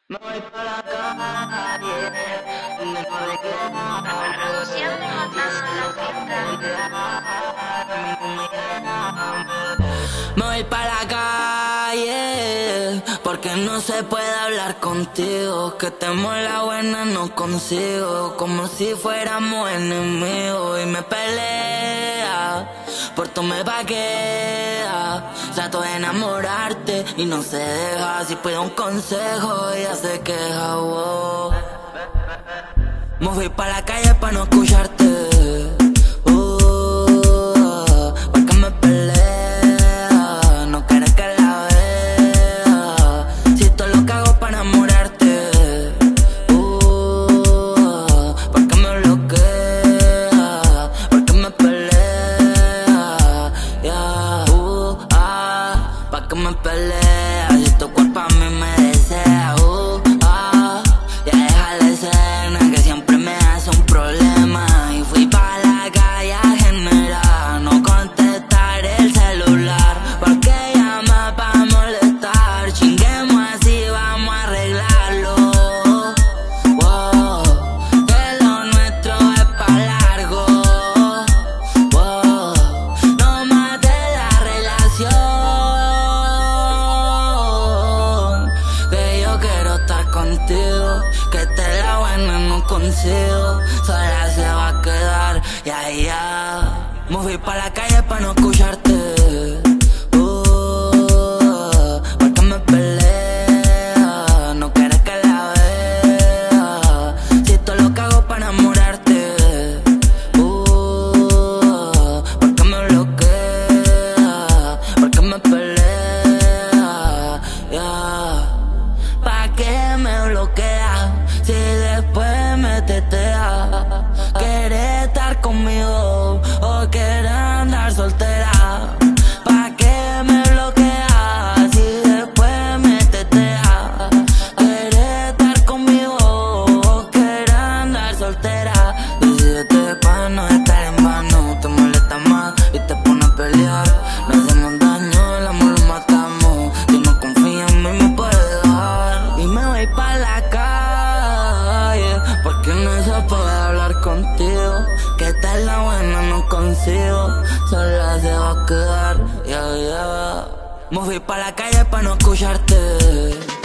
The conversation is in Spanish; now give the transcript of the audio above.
Me voy para la calle, donde no reclamo. Produciendo y matando la pista. Me voy para la calle, porque no se puede hablar contigo. Que tenemos la buena no consigo, como si fuéramos enemigos. Y me pelea, por tú me vaquea. Trato de enamorarte y no se deja. Si pido un consejo ella se queja, wow. Me fui pa' la calle pa' no escucharte, porque me pelea, no quieres que la vea. Si todo lo que hago pa' enamorarte, porque me bloquea, porque me pelea, yeah, pa' que me pelea. Si tu cuerpo a mí me desea, ya deja la escena que siempre me hace un problema. Y fui pa' la calle a generar, no contestar el celular, porque llama pa' molestar. Chinguemos así, vamos a arreglarlo, wow, que lo nuestro es pa' largo, wow, no mate la relación, que yo quiero estar contigo. Que esta es la buena, no consigo, sola se va a quedar, ya, ya. Me fui pa' la calle pa' no escucharte, porque me pelea, no quieres que la vea. Si todo lo que hago pa' enamorarte, porque me bloquea, porque me pelea, yeah. ¿Pa' qué me bloquea si después me tetea? ¿Quieres estar conmigo o quieres andar soltera? ¿Pa' qué me bloquea si después me tetea? ¿Quieres estar conmigo o quieres andar soltera? Decídete pa' no estar en vano. Te molesta más y te pone a pelear. No hacemos daño, el amor lo matamos. Si no confías en mí me puedes dejar. Y me voy pa' la calle, porque no se puede hablar contigo. Que esta es la buena, no consigo, sola se va a quedar, yeah, yeah. Me fui pa' la calle pa' no escucharte.